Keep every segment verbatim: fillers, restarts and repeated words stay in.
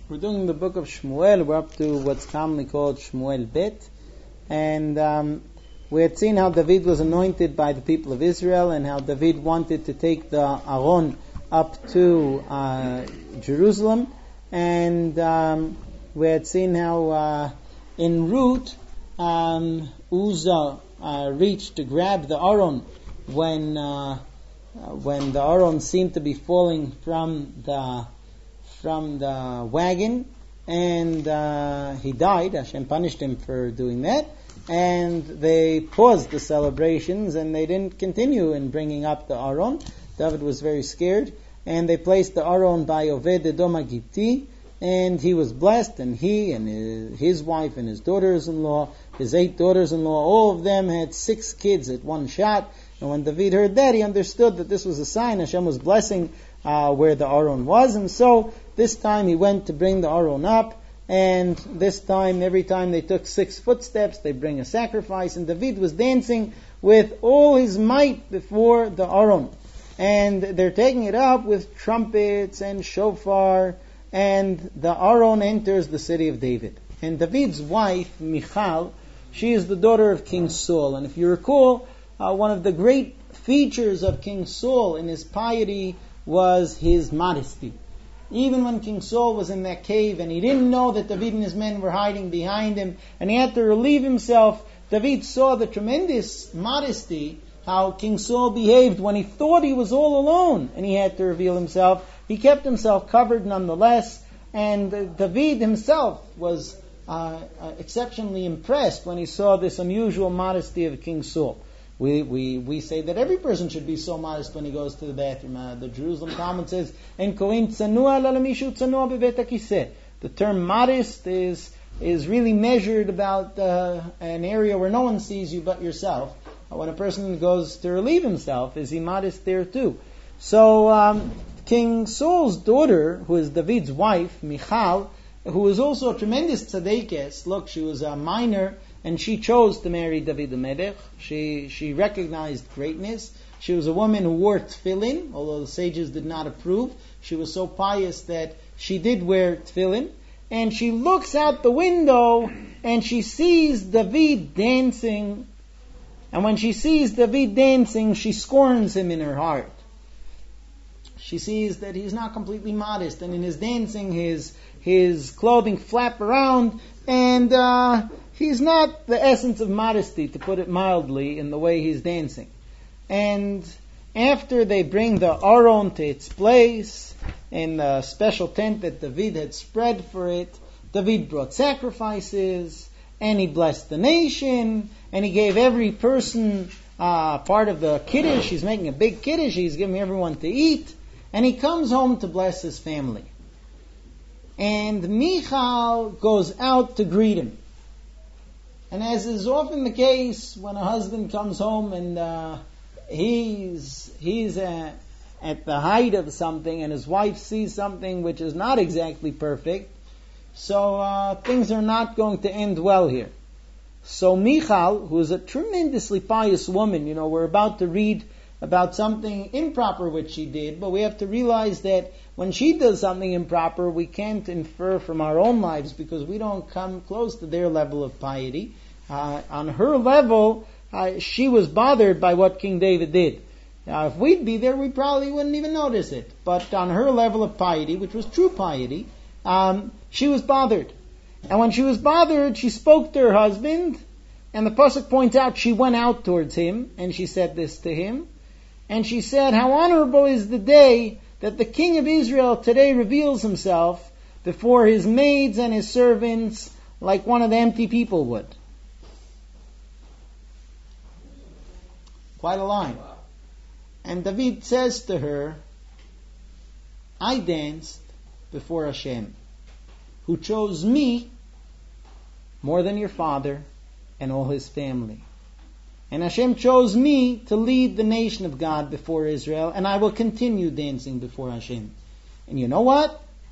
We're doing the book of Shmuel. We're up to what's commonly called Shmuel Bet. And um, we had seen how David was anointed by the people of Israel and how David wanted to take the Aron up to uh, Jerusalem. And um, we had seen how uh, en route um, Uzzah uh, reached to grab the Aron when uh, when the Aron seemed to be falling from the from the wagon, and uh, he died. Hashem punished him for doing that, and they paused the celebrations and they didn't continue in bringing up the Aron. David was very scared, and they placed the Aron by Oved Edom Agipti, and he was blessed, and he and his, his wife and his daughters-in-law, his eight daughters-in-law, all of them had six kids at one shot. And when David heard that, he understood that this was a sign Hashem was blessing uh, where the Aron was. And so this time he went to bring the Aron up, and this time, every time they took six footsteps, they bring a sacrifice, and David was dancing with all his might before the Aron. And they're taking it up with trumpets and shofar, and the Aron enters the city of David. And David's wife, Michal, she is the daughter of King Saul. And if you recall, Uh, one of the great features of King Saul in his piety was his modesty. Even when King Saul was in that cave and he didn't know that David and his men were hiding behind him and he had to relieve himself, David saw the tremendous modesty, how King Saul behaved when he thought he was all alone and he had to reveal himself. He kept himself covered nonetheless, and uh, David himself was uh, uh, exceptionally impressed when he saw this unusual modesty of King Saul. We, we we say that every person should be so modest when he goes to the bathroom. Uh, the Jerusalem Talmud says, "En koin tsanua lalamishu tsanua bevet hakiseh." The term modest is is really measured about uh, an area where no one sees you but yourself. Uh, when a person goes to relieve himself, is he modest there too? So um, King Saul's daughter, who is David's wife, Michal, who was also a tremendous tzaddikas. Look, she was a minor, and she chose to marry David HaMelech. She she recognized greatness. She was a woman who wore tefillin, although the sages did not approve. She was so pious that she did wear tefillin. And she looks out the window and she sees David dancing. And when she sees David dancing, she scorns him in her heart. She sees that he's not completely modest, and in his dancing, his his clothing flap around, and uh, he's not the essence of modesty, to put it mildly, in the way he's dancing. And after they bring the Aron to its place, in the special tent that David had spread for it, David brought sacrifices, and he blessed the nation, and he gave every person uh, part of the kiddush. He's making a big kiddush, he's giving everyone to eat, and he comes home to bless his family. And Michal goes out to greet him. And as is often the case, when a husband comes home and uh, he's he's uh, at the height of something, and his wife sees something which is not exactly perfect, so uh, things are not going to end well here. So Michal, who is a tremendously pious woman, you know, we're about to read about something improper which she did, but we have to realize that when she does something improper, we can't infer from our own lives because we don't come close to their level of piety. Uh, on her level, uh, she was bothered by what King David did. Now, if we'd be there, we probably wouldn't even notice it. But on her level of piety, which was true piety, um, she was bothered. And when she was bothered, she spoke to her husband, and the pasuk points out she went out towards him, and she said this to him. And she said, "How honorable is the day that the king of Israel today reveals himself before his maids and his servants like one of the empty people would." Quite a line. And David says to her, "I danced before Hashem, who chose me more than your father and all his family. And Hashem chose me to lead the nation of God before Israel, and I will continue dancing before Hashem. And you know what?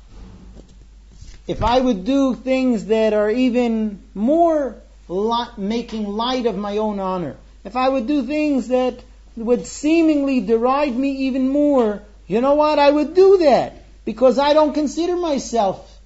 If I would do things that are even more li- making light of my own honor, if I would do things that would seemingly deride me even more, you know what? I would do that, because I don't consider myself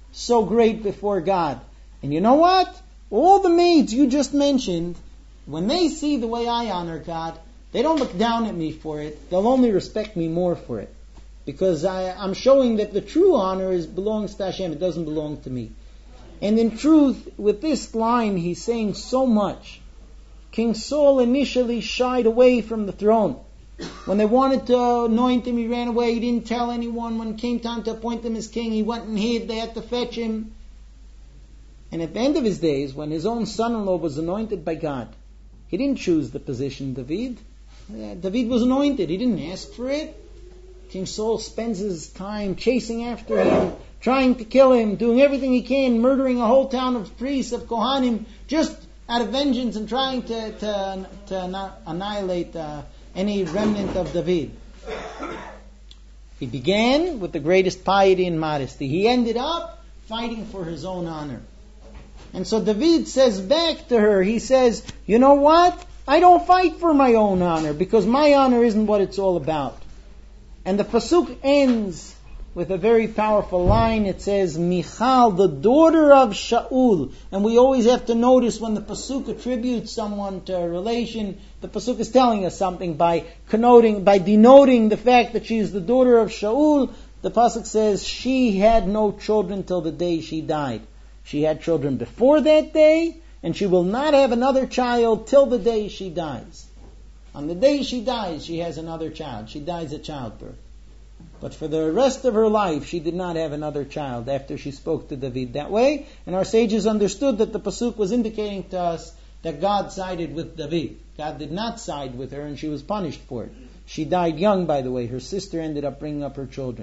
so great before God. And you know what? All the maids you just mentioned, when they see the way I honor God, they don't look down at me for it. They'll only respect me more for it. Because I, I'm showing that the true honor is belongs to Hashem. It doesn't belong to me. And in truth, with this line, he's saying so much. King Saul initially shied away from the throne. When they wanted to anoint him, he ran away. He didn't tell anyone. When it came time to appoint him as king, he went and hid. They had to fetch him. And at the end of his days, when his own son-in-law was anointed by God, he didn't choose the position, David. David was anointed. He didn't ask for it. King Saul spends his time chasing after him, trying to kill him, doing everything he can, murdering a whole town of priests, of Kohanim, just out of vengeance and trying to, to, to annihilate uh, any remnant of David. He began with the greatest piety and modesty. He ended up fighting for his own honor. And so David says back to her, he says, you know what? I don't fight for my own honor, because my honor isn't what it's all about. And the pasuk ends with a very powerful line. It says, Michal, the daughter of Shaul. And we always have to notice when the pasuk attributes someone to a relation, the pasuk is telling us something by connoting, by denoting the fact that she is the daughter of Shaul. The pasuk says she had no children till the day she died. She had children before that day, and she will not have another child till the day she dies. On the day she dies, she has another child. She dies at childbirth. But for the rest of her life, she did not have another child after she spoke to David that way. And our sages understood that the pasuk was indicating to us that God sided with David. God did not side with her, and she was punished for it. She died young, by the way. Her sister ended up bringing up her children.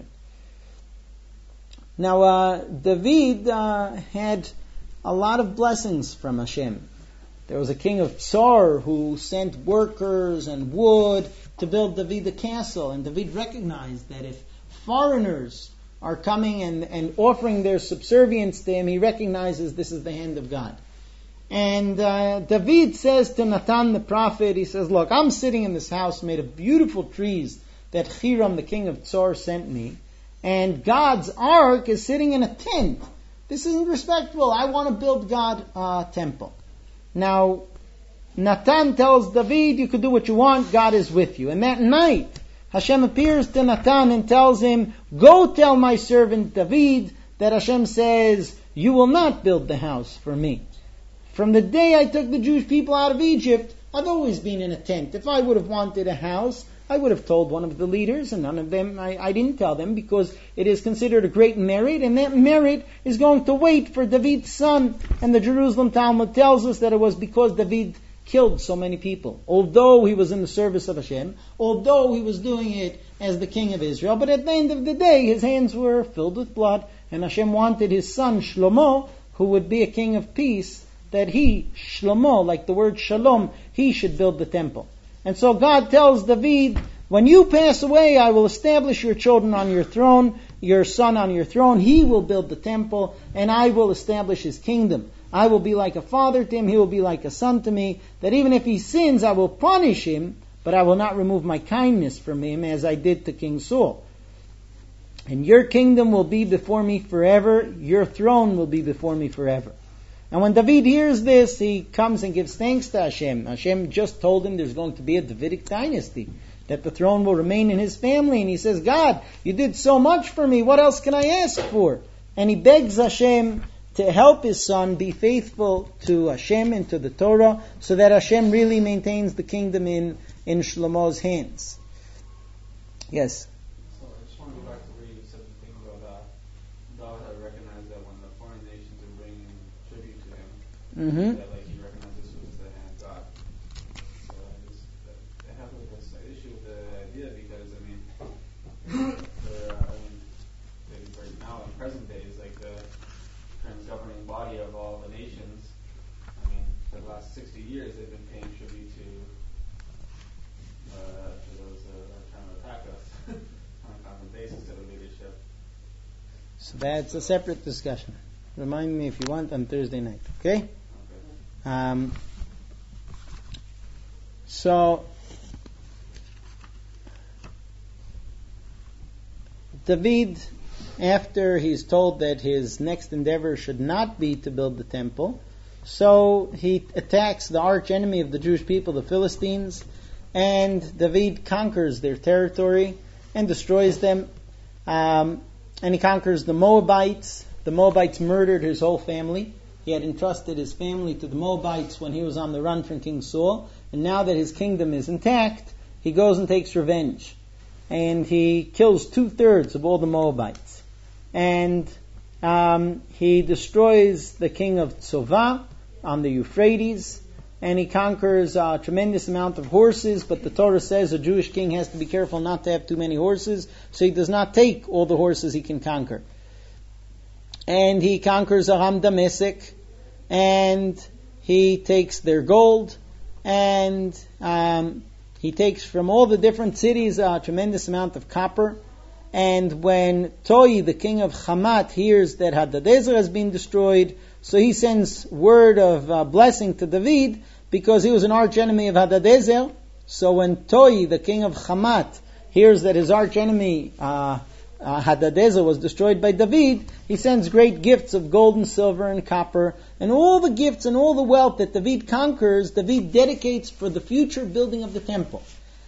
Now, uh, David uh, had a lot of blessings from Hashem. There was a king of Tsar who sent workers and wood to build David a castle. And David recognized that if foreigners are coming and, and offering their subservience to him, he recognizes this is the hand of God. And uh, David says to Nathan the prophet, he says, look, I'm sitting in this house made of beautiful trees that Hiram, the king of Tsar, sent me. And God's ark is sitting in a tent. This isn't respectful. I want to build God a temple. Now, Nathan tells David, you could do what you want, God is with you. And that night, Hashem appears to Nathan and tells him, go tell my servant David that Hashem says, you will not build the house for me. From the day I took the Jewish people out of Egypt, I've always been in a tent. If I would have wanted a house, I would have told one of the leaders, and none of them, I, I didn't tell them, because it is considered a great merit, and that merit is going to wait for David's son. And the Jerusalem Talmud tells us that it was because David killed so many people. Although he was in the service of Hashem, although he was doing it as the king of Israel, but at the end of the day, his hands were filled with blood, and Hashem wanted his son, Shlomo, who would be a king of peace, that he, Shlomo, like the word shalom, he should build the temple. And so God tells David, when you pass away, I will establish your children on your throne, your son on your throne. He will build the temple, and I will establish his kingdom. I will be like a father to him, he will be like a son to me, that even if he sins, I will punish him, but I will not remove my kindness from him, as I did to King Saul. And your kingdom will be before me forever, your throne will be before me forever. And when David hears this, he comes and gives thanks to Hashem. Hashem just told him there's going to be a Davidic dynasty, that the throne will remain in his family. And he says, God, you did so much for me, what else can I ask for? And he begs Hashem to help his son be faithful to Hashem and to the Torah, so that Hashem really maintains the kingdom in, in Shlomo's hands. Yes? So I just want to go back to where you said the thing about uh, God had recognized that when the foreign nations are bringing tribute to him, Mm-hmm. that like he recognized this was the hand of God. So I just I have like this issue with the idea, because I mean, for, uh, I mean, maybe right now in present days, like the governing body of all the nations, I mean, for the last sixty years, they've been paying tribute to uh, to those that are trying to attack us on a constant basis, to the leadership. So that's a separate discussion. Remind me if you want on Thursday night, okay? Okay. Um, so, David after he's told that his next endeavor should not be to build the temple, so he attacks the arch enemy of the Jewish people, the Philistines, and David conquers their territory and destroys them. Um, and he conquers the Moabites. The Moabites murdered his whole family. He had entrusted his family to the Moabites when he was on the run from King Saul. And now that his kingdom is intact, he goes and takes revenge. And he kills two-thirds of all the Moabites. And um, he destroys the king of Tzova on the Euphrates. And he conquers a tremendous amount of horses. But the Torah says a Jewish king has to be careful not to have too many horses. So he does not take all the horses he can conquer. And he conquers Aram Damascus. And he takes their gold. And um, he takes from all the different cities a tremendous amount of copper. And when Toi, the king of Hamat, hears that Hadadezer has been destroyed, so he sends word of uh, blessing to David because he was an arch enemy of Hadadezer. So when Toi, the king of Hamat, hears that his arch enemy uh, uh, Hadadezer was destroyed by David, he sends great gifts of gold and silver and copper, and all the gifts and all the wealth that David conquers, David dedicates for the future building of the temple.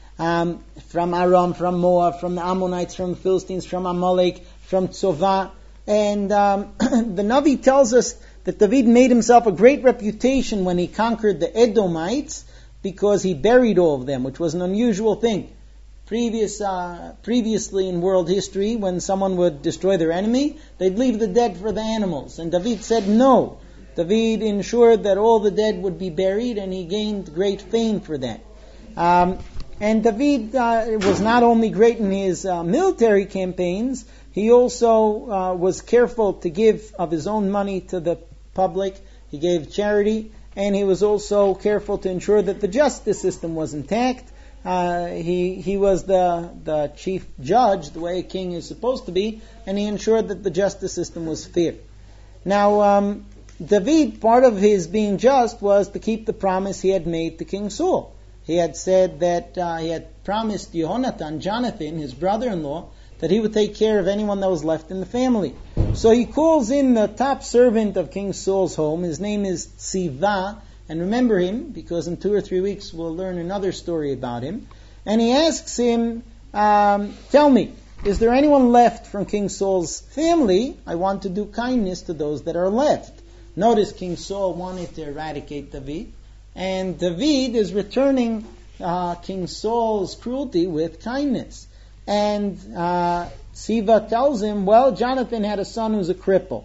Um, from Aram, from Moab, from the Ammonites, from the Philistines, from Amalek, from Tzova. And um, the Navi tells us that David made himself a great reputation when he conquered the Edomites because he buried all of them, which was an unusual thing. Previous, uh, previously in world history, when someone would destroy their enemy, they'd leave the dead for the animals. And David said no. David ensured that all the dead would be buried, and he gained great fame for that. Um, And David uh, was not only great in his uh, military campaigns, he also uh, was careful to give of his own money to the public. He gave charity, and he was also careful to ensure that the justice system was intact. Uh, he he was the the chief judge, the way a king is supposed to be, and he ensured that the justice system was fair. Now, um, David, part of his being just was to keep the promise he had made to King Saul. He had said that uh, he had promised Yehonatan, Jonathan, his brother-in-law, that he would take care of anyone that was left in the family. So he calls in the top servant of King Saul's home. His name is Tziva, and remember him, because in two or three weeks we'll learn another story about him. And he asks him, um, tell me, is there anyone left from King Saul's family? I want to do kindness to those that are left. Notice King Saul wanted to eradicate David. And David is returning uh, King Saul's cruelty with kindness. And uh, Tziva tells him, well, Jonathan had a son who's a cripple.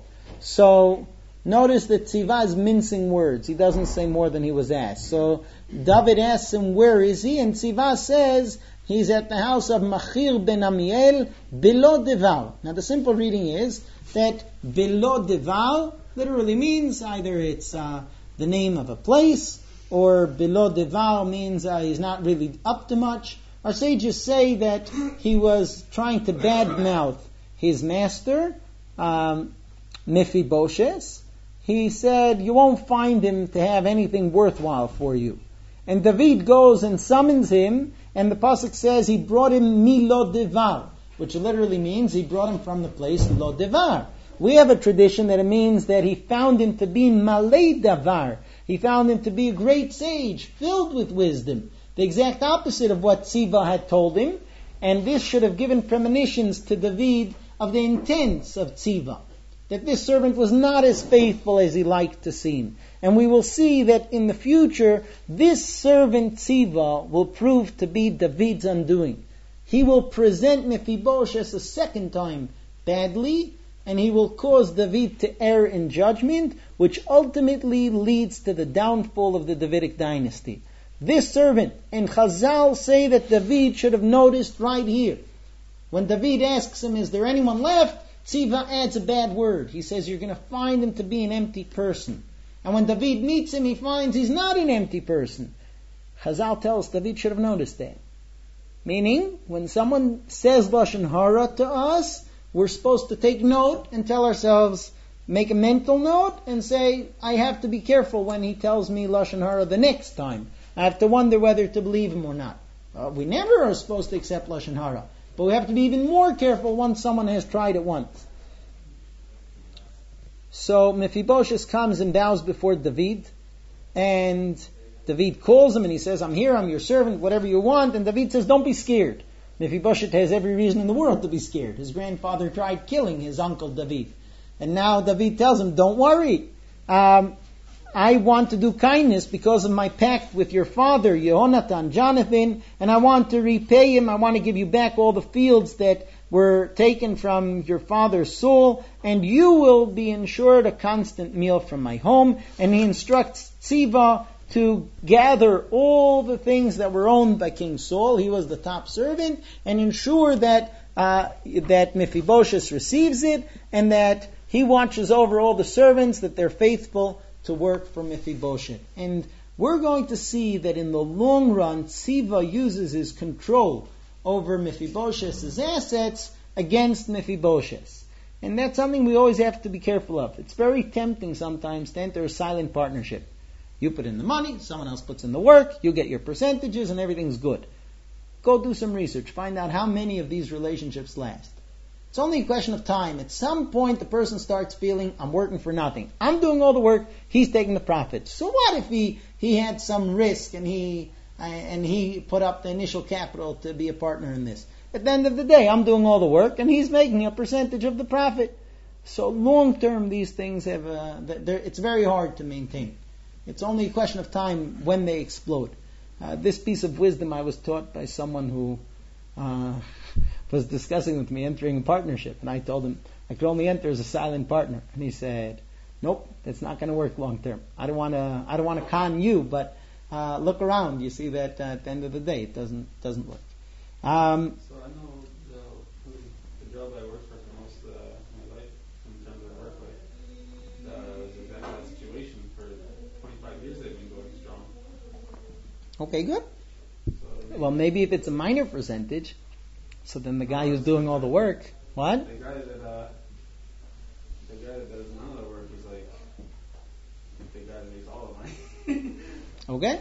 So notice that Tziva is mincing words. He doesn't say more than he was asked. So David asks him, where is he? And Tziva says, he's at the house of Machir ben Amiel, Bilo Devar. Now the simple reading is that Bilo Devar literally means either it's uh, the name of a place, or Bilo Devar means uh, he's not really up to much. Our sages say that he was trying to badmouth his master, um, Mephibosheth. He said, you won't find him to have anything worthwhile for you. And David goes and summons him, and the pasuk says he brought him Milo Devar, which literally means he brought him from the place Lo Devar. We have a tradition that it means that he found him to be Malay Davar. He found him to be a great sage, filled with wisdom. The exact opposite of what Tziva had told him. And this should have given premonitions to David of the intents of Tziva. That this servant was not as faithful as he liked to seem. And we will see that in the future, this servant Tziva will prove to be David's undoing. He will present Mephibosheth a second time badly, and he will cause David to err in judgment, which ultimately leads to the downfall of the Davidic dynasty. This servant, and Chazal say that David should have noticed right here. When David asks him, is there anyone left? Tziva adds a bad word. He says, you're going to find him to be an empty person. And when David meets him, he finds he's not an empty person. Chazal tells David should have noticed that. Meaning, when someone says Lashon Hara to us, we're supposed to take note and tell ourselves, make a mental note and say, I have to be careful when he tells me Lashon Hara the next time. I have to wonder whether to believe him or not. Uh, we never are supposed to accept Lashon Hara, but we have to be even more careful once someone has tried it once. So Mephibosheth comes and bows before David, and David calls him and he says, I'm here, I'm your servant, whatever you want. And David says, don't be scared. Mephibosheth has every reason in the world to be scared. His grandfather tried killing his uncle David. And now David tells him, don't worry. Um, I want to do kindness because of my pact with your father, Yehonatan, Jonathan, and I want to repay him. I want to give you back all the fields that were taken from your father Saul, and you will be ensured a constant meal from my home. And he instructs Tziva to gather all the things that were owned by King Saul. He was the top servant, and ensure that uh, that Mephibosheth receives it, and that he watches over all the servants, that they're faithful to work for Mephibosheth. And we're going to see that in the long run, Tziva uses his control over Mephibosheth's assets against Mephibosheth. And that's something we always have to be careful of. It's very tempting sometimes to enter a silent partnership. You put in the money, someone else puts in the work, you get your percentages, and everything's good. Go do some research. Find out how many of these relationships last. It's only a question of time. At some point, the person starts feeling, I'm working for nothing. I'm doing all the work, he's taking the profit. So what if he, he had some risk and he uh, and he put up the initial capital to be a partner in this? At the end of the day, I'm doing all the work and he's making a percentage of the profit. So long term, these things have a, it's very hard to maintain. It's only a question of time when they explode. Uh, this piece of wisdom I was taught by someone who uh, was discussing with me entering a partnership, and I told him I could only enter as a silent partner, and he said, "Nope, that's not going to work long term. I don't want to. I don't want to con you, but uh, look around. You see that uh, at the end of the day, it doesn't doesn't work." Um, so I know the, the job I worked for for most of my life, in terms of work life, uh, was exactly that situation. For twenty-five years, they've been going strong. Okay, good. So maybe well, maybe if it's a minor percentage. So then the guy who's doing all the work, what? The guy that uh, the guy that does none of the work is like the guy that makes all the money. Okay.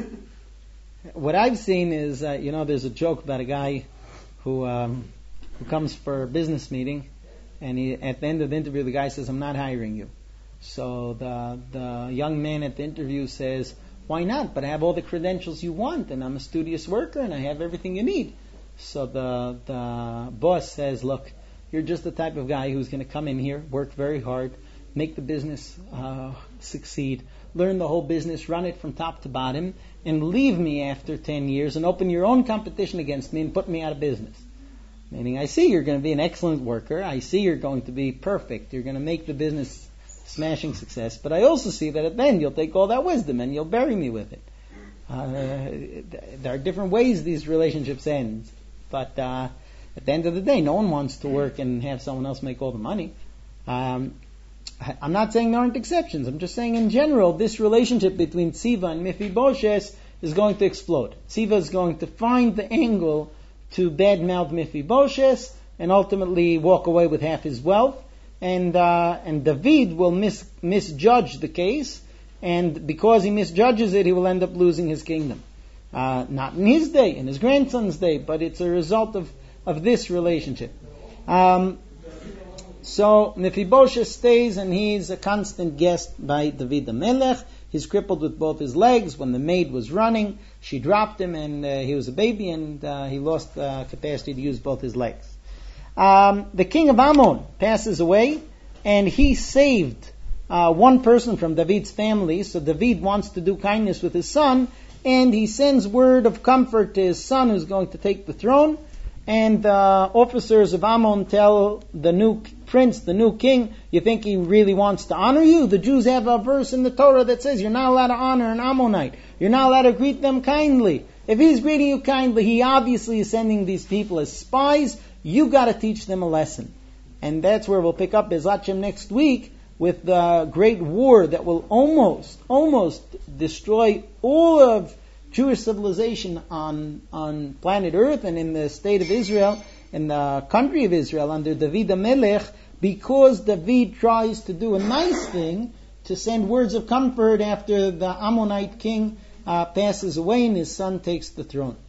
What I've seen is, uh, you know, there's a joke about a guy who um, who comes for a business meeting, and he, at the end of the interview, the guy says, "I'm not hiring you." So the the young man at the interview says, "Why not? But I have all the credentials you want, and I'm a studious worker, and I have everything you need." So the the boss says, "Look, you're just the type of guy who's going to come in here, work very hard, make the business uh, succeed, learn the whole business, run it from top to bottom, and leave me after ten years and open your own competition against me and put me out of business." Meaning, I see you're going to be an excellent worker. I see you're going to be perfect. You're going to make the business smashing success. But I also see that at the end you'll take all that wisdom and you'll bury me with it. Uh, there are different ways these relationships end. But uh, at the end of the day, no one wants to work and have someone else make all the money. Um, I, I'm not saying there aren't exceptions. I'm just saying in general, this relationship between Tziva and Mephibosheth is going to explode. Tziva is going to find the angle to badmouth Mephibosheth and ultimately walk away with half his wealth. And uh, and David will mis- misjudge the case, and because he misjudges it, he will end up losing his kingdom. Uh, not in his day, in his grandson's day, but it's a result of, of this relationship. Um, so Mephibosheth stays, and he's a constant guest by David HaMelech. He's crippled with both his legs. When the maid was running, she dropped him, and uh, he was a baby, and uh, he lost uh, capacity to use both his legs. Um, the king of Ammon passes away, and he saved uh, one person from David's family. So David wants to do kindness with his son, and he sends word of comfort to his son who's going to take the throne. And the officers of Ammon tell the new prince, the new king, you think he really wants to honor you? The Jews have a verse in the Torah that says you're not allowed to honor an Ammonite. You're not allowed to greet them kindly. If he's greeting you kindly, he obviously is sending these people as spies. You got to teach them a lesson. And that's where we'll pick up Bezrat Hashem next week with the great war that will almost, almost destroy all of Jewish civilization on, on planet Earth and in the state of Israel, in the country of Israel under David HaMelech, because David tries to do a nice thing to send words of comfort after the Ammonite king uh, passes away and his son takes the throne.